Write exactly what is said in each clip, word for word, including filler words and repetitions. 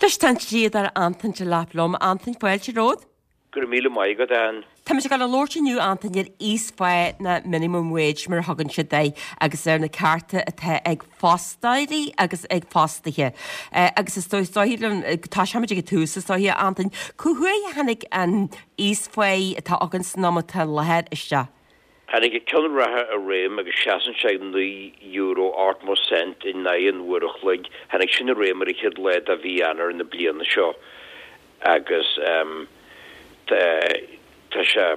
Tustan siad ar antan te laplom, antan fáil si ród? Gur míle maigad an. Tá me se gal a lórte nniu antan iad ísfáid na minimum wage mar hagann si dé agus ar na carta atá ag fástaidí agus ag fástathe. Uh, agus is dóhílan tá seimiid ag túsa dóhí antan. Cúhuaí hanig an ísfáid atá agan snamata lehead iste? Hannig ik kan rathe a réim agus seasanseigh euro átmó cent in naon uachlig hannig sin a réim ar chéad leid a bhí anar in na bliana seo agus um, tá se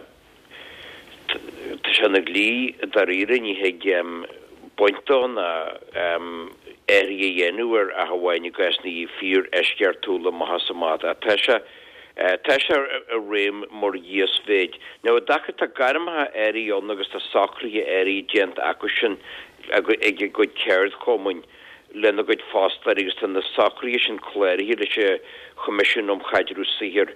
tá se na glí dar ire ní heag um, bointán a um, éri dhéanúar a hahainnig gas ní fír eisceartúla mahasamada a tá se Uh, Tá sé a réim mór díos féid. Ná a dacha tá garmtha éí an agus tá sacrthe éí gent acu sin ag go ceird común lena go fásta agus tan na sacrthe sin chléirí le sé chomission om chaidirú sihir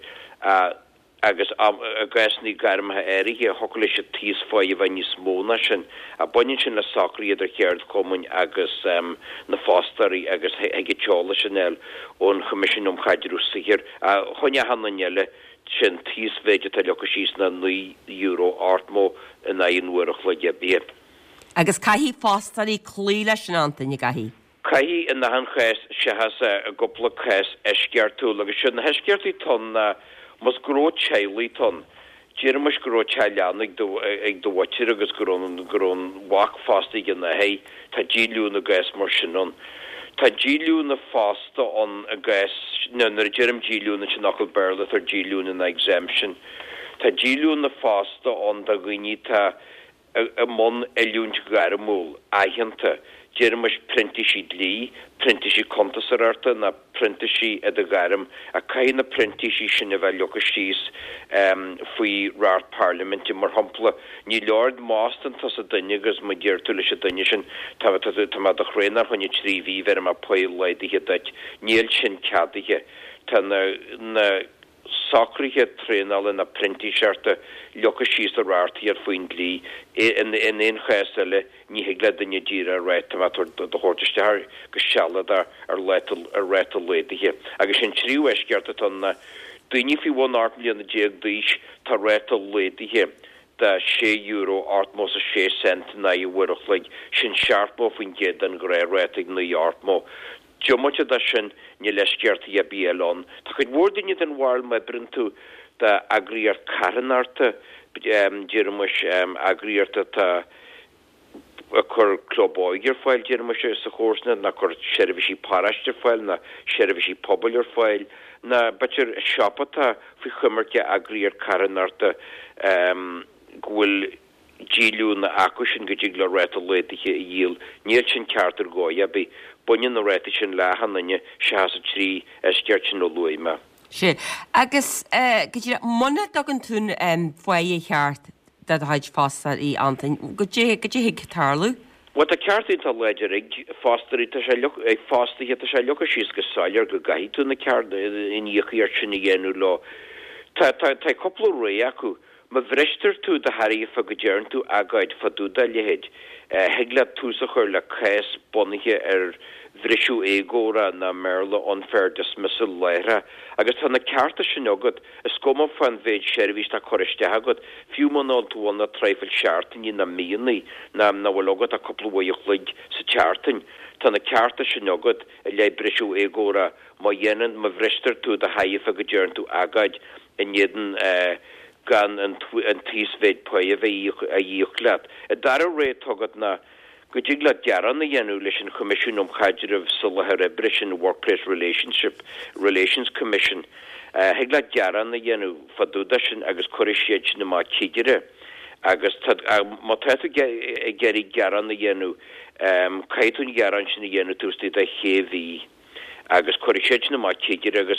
agus a gasní garmtha éí a hola sé tíos fáid bhain níos móna sin a buinn sin na sacrthe idir ceird común agus um, na fástarí agus ag teála sin eil ón chomission om chaidirú sihir a chunne hannaile sin tíos féide tá lecha síos na ní euro átmó in aonhuaach le gebí. Agus caihí fástarí clí leis sin antainine gaihí. Caihí in na han chais se has a gopla chais eisceartú agus sin na heisceartí ton na mas gro chailí ton. Jermas gro chailean ag do ag do watchir agus gron gron wach fásta gin na hei tá díliú na gas mar sinon. Tá díliú na fásta on a gas na na Jerem díliú na chinakal berla ar díliú na exemption. Tá díliú na fásta on da gynita a mon eliúnt garamúl aihananta. Jermas prentisi lí, prentisi contasararta na prentisi a garam a cain na prentisi sin a bheith locastís um, faoi rár parlament mar hampla ní Lord Mástan tas a daine agus ma ggéirtu leis a daine sin tá a chrénar chunne tríhí ver a poil leidige dat níl sin cadige tá na, na sacrthe trénal in na prentisharta locha síos a ráirtaí ar faoin lí in in éon chaisile ní heagla daine díra réit a do chóirteiste go sealad ar letal ar rétal léidige agus sin tríú eiscearta tan na daoine fi bhn art bliana déag díis tá rétal léidige de sé euro átmó a sé cent na i bhuireach le sin searpó faoin géad an go ré réitig na átmó. Jomocha da sin ni lesceartí a bíán. Tá chud bhórdaine den bháil me brintú de agriíar caranarta um, Jermas um, agriíarta tá a chur clubáiger fáil Jermas sa chósna na chur servisi paraiste fáil na servisi popular fáil na betir siopata fi chumarte agriíar caranarta um, gwil díliú na acu sin go dtí le réit a léitiche i díal níl sin ceartar gáia be buine na réite sin lehananne se has a trí eisceart sin ó luime. Sí, agus go dtí muna dogan tún foié cheart dat a haid fásta í antain. Go dtí go dtí hic tarlú? Wat a ceartí tá leidir ag fástarí ag fástaí a sé lecha síos go sáilear go gaithí tú na ceart in dhéchaíar sin i dhéanú lá. Tá coppla ré acu ma bhreistir tú de haí fa go dearn tú agaid fa dúda lehéid. Hegla túsa chur le cais bonige ar bhrisú égóra na merla unfair dismissal leire. Agus tá na cearta sin agad, is scoma fan bhéid sérvís na choiriste agad, fiú man an túan na treifil seartain na míanaí na na bhfuil agad a coppla bhaíochlig sa teartain. Tá na cearta sin agad a le brisú égóra má dhéanaan ma bhreistir tú de haí fa go dearn tú agaid in jeden uh, gan an tíosvéid poie a díochleat. A dar a ré togad na go dtí le dearan na dhéanú leis an Commission om Chaidirh Sulathe Rebrisin Workplace Relationship Relations Commission. Uh, Heag le dearan na dhéanú fadúda sin agus choirisiid na má tíigire. Agus má táta geirí dearan na dhéanú um, caiitún dearan sin na dhéanú tústí a chéhí. Agus choirisiid na má tíigire agus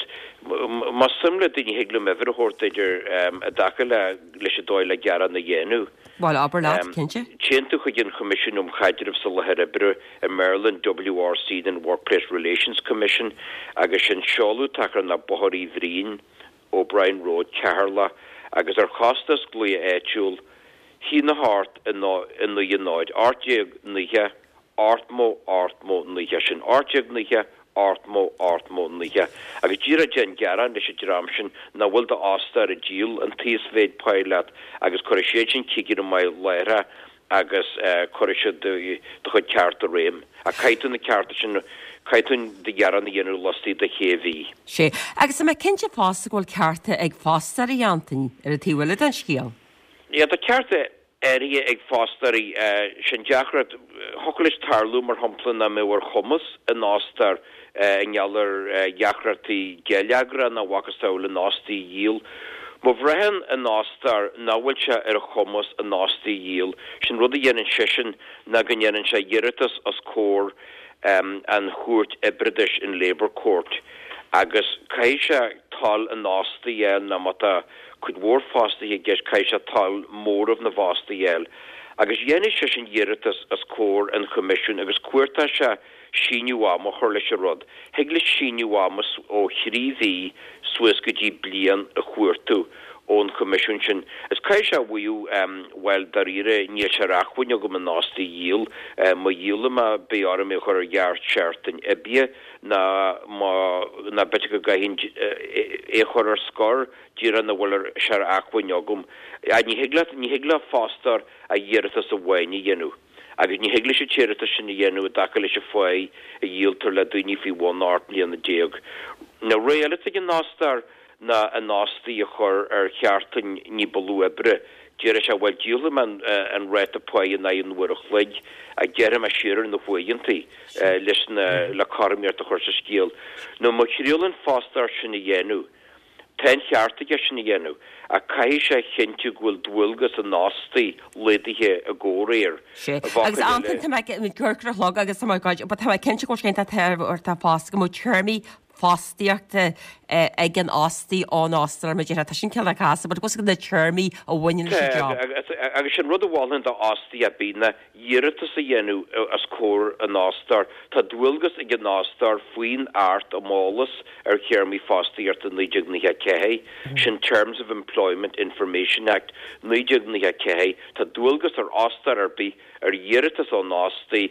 má simla duine heagla mehar hórtaidir um, a dacha le leis a dóil le dearan na dhéanú. Well, Aberlad, can't you? Chéntu chugin Commission om Chaidirh Sulathe Rebrisin a Maryland W R C den Workplace Relations Commission agus sin seolú takar na bohorí bhrín O'Brien Road Ceharla agus ar chostas gluia éitiúil hí na hart in na United Artjeag nithe Artmo Artmo nithe sin Artjeag nithe artmo artmo nithe. Agus ddíra gen gearan leis dramsin na bhfuil de ástar a díl an tíosvéid pilot agus choirséin cigir mai leire agus choirse do chud ceart a réim. A caiitún na cearta sin caiitún de gearan dhéanú lostí de chéhí. sé. Agus me cinnte fásta ghfuil cearta ag fástar i antain ar a tíhfuile an scíal. Ja, de cearta éí ag fástarí sin deachrad holis tarlú mar homplan na méhar chomas an nástar inheallar deachratí gealagra na bhachastáil an nástaí díal. Má bhrehan an nástar náhfuil se ar a chomas an nástaí díal, sin rud a dhéanaan sisin na gannn se dhéiritas as cór um, an chuairt British in Labour Court. Agus caiise tal an nástaí díal na mata chud mhór fásta hi gceis caiise tal mór of na bhásta díal. Agus dhéana se sin dhéiritas as cór an comisiún agus cuairta se síniuáma chuir leis a rud. Heagla síniuámas ó chríomhí suas go dtí blian a chuirtú ón comisiún sin. Is caiise bhíú um, bhil dar ire níl se rachhain go an nástaí díal, má díala má bearm é chuir gheart seirtain ebia na na bete go gaihín é chuir ar scór díra na bhfuil se achhain agum. A ní higla ní higla fástar a dhéiritas a bhhaine dhéanú. Agus ní higla sé tíiritas sin dhéanú a dacha leis a fáid a díaltar le daoine fhí bháin át líana déag. Na réalita an nástar na a nástaí a chur ar cheartain ní bolú ebre. Díra se bhfuil díala man an réit a páid na an bhuiir a chluid a ggéirim a siar na bhuiintaí leis le carmíart a chuir sa scíal. nó má chríolann fástar sin na dhéanú. Ten cheartaige sin na dhéanú. A caiise chinnte ghfuil dúilgus a nástaí leidithe a ggóréir. Agus antain curcra log agus samgáid, ba tá cinnte go cénta taobh ar tá fásta go mó teirmí fástaíochta ag an ástaí an ástar me dhéad sin ce le casa, bud go go na teirmí a bhaine job. Agus sin rud a bháin de ástaí a bína dhéiritas a dhéanú as cór an ástar, tá dúilgus ag an ástar faoin art a málas ar cheirmí fástaíart an níideag nithe céhé, sin Terms of Employment Information Act níideag nithe céhé, tá dúilgus ar ástar ar bí ar dhéiritas an ástaí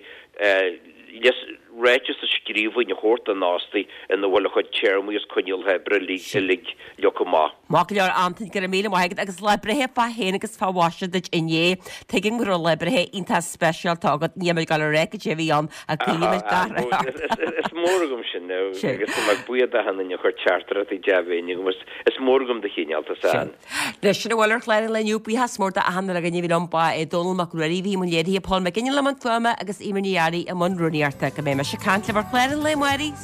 yes, réitis a scríomhain na chóirta nástaí in na bhfuil chud teirmí is chuineal hebre lí lig leocamá. Má go leor antain go mí maigad agus lebrethe fá héna agus fáhaise duit inné, tuiginn go lebrethe ínta special tá agad níime gal réice sé bhí an a clíime gar. Is mórgum sin nó agus mag buad a hanna chur chartara í deabhéine gus is mórgum de chéinealta san. Leis sin bhfuil chléir leniu bu has mórta a hanna a gní bhí lompa é Donald Macruí hí mun léirí Paul McGinnis le man fuama agus imaniari a man runníarta go mé me se cant le bhar chléir le muirí.